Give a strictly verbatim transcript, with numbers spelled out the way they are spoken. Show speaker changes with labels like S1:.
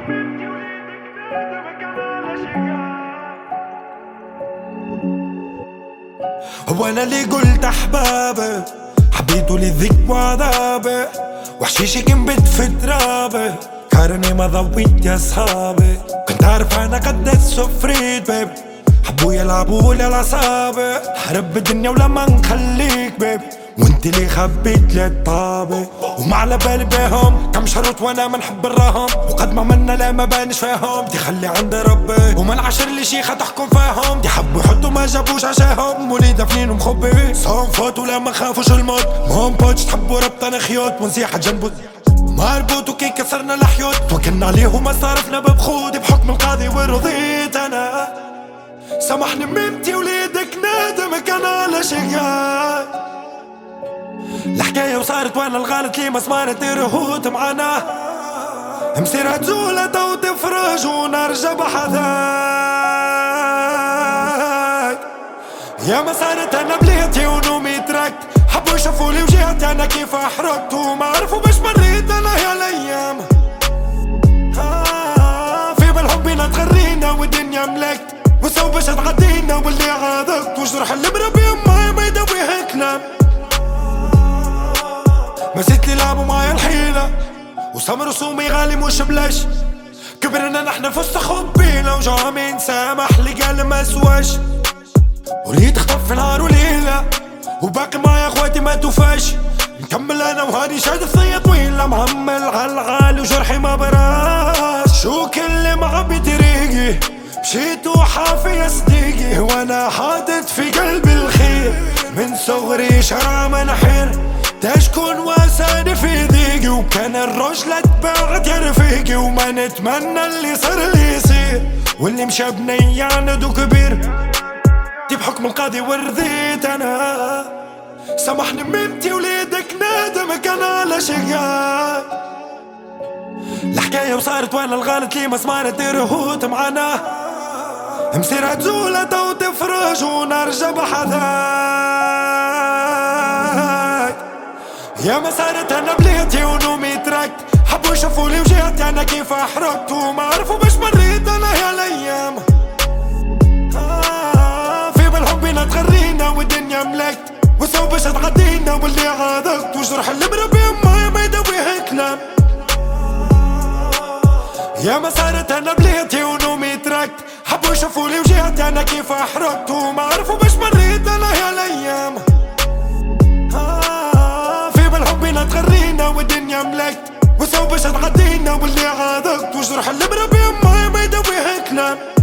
S1: هو انا اللي قلت احبابي حبيته للذك وعذابي وحشيشي كنبت في ترابي كارني ما ضويت يا صحابي كنت عارف انا قد السفريت بيبي حبوا يلعبوا لي العصابي حرب الدنيا ولما نخليك بيبي وانت اللي خبيت لي الطابة وما على بالي بيهم كم شرط وانا ما نحب الرهم وقد ما منا لا ما بانش فيهم دي خلي عند ربي وما العشر اللي شيخة تحكم فيهم دي حبوا يحطوا ما جابوش عشاهم وليد فنين ومخبي صوم فوت ولا ما خافوش الموت مهم بوتش تحبوا ربطنا خيوط ونسيحة جنبه مربوط وكي كسرنا الحيوط توكلنا عليه وما صرفنا ببخود بحكم القاضي ورضيت انا سامحني ممتي وليدك نادمك انا على شقاي الحكاية وصارت وانا الغلط لي ما صمارت رهوت معانا مسيرة تزولة تو تفرج ونرجع بحذاك يا ما صارت انا بليتي ونومي تركت حبوا يشوفولي وجهتي انا كيف احرقت وما عرفوا باش مريت انا يا الايام آه في بالحب بينا تغرينا والدنيا ملكت وسو باش تعدينا واللي عاذقت وجرح اللي بربي امي ما يداويها كلام مسيت لي لعبوا معايا الحيلة وسمر رسومي غالي مش بلاش كبرنا نحنا في وسط خبيلة وجوها مين سامح لي قال ما سواش وليت تخطف في نهار وليلة وباقي معايا اخواتي ما توفاش نكمل انا وهادي شاد ثية طويلة مهمل عالغالي وجرحي ما براش شو كل معبي طريقي مشيت وحافي يا صديقي وانا حاطط في قلبي الخير من صغري شرع منحير تشكون واساني في ضيقي وكان الرجل اتبعت يا رفيقي وما نتمنى اللي صار لي يصير واللي مشى بني يعند كبير دي بحكم القاضي ورضيت انا سامحني ممتي وليدك نادمك انا على شقاي الحكاية وصارت وانا الغلط لي ما صمارت رهوت معانا مسيرة تزولة تو تفرج ونرجع بحذاك يا ما صارت انا بليتي ونومي تركت حبوا يشوفولي وجهتي انا كيف احرقت وما عرفوا باش مريت انا يا الايام آه في بالحب بينا تغرينا والدنيا ملكت وسو باش تعدينا واللي عاذقت وجرح اللي بربي امي ما يداويها كلام يا ما صارت انا بليتي ونومي تركت حبوا يشوفولي وجهتي انا كيف احرقت وما عرفوا باش مريت انا يا الايام بينا تغرينا والدنيا ملكت وسو باش تعدينا واللي عاذقت وجرح اللي بربي امي ما يداويها كلام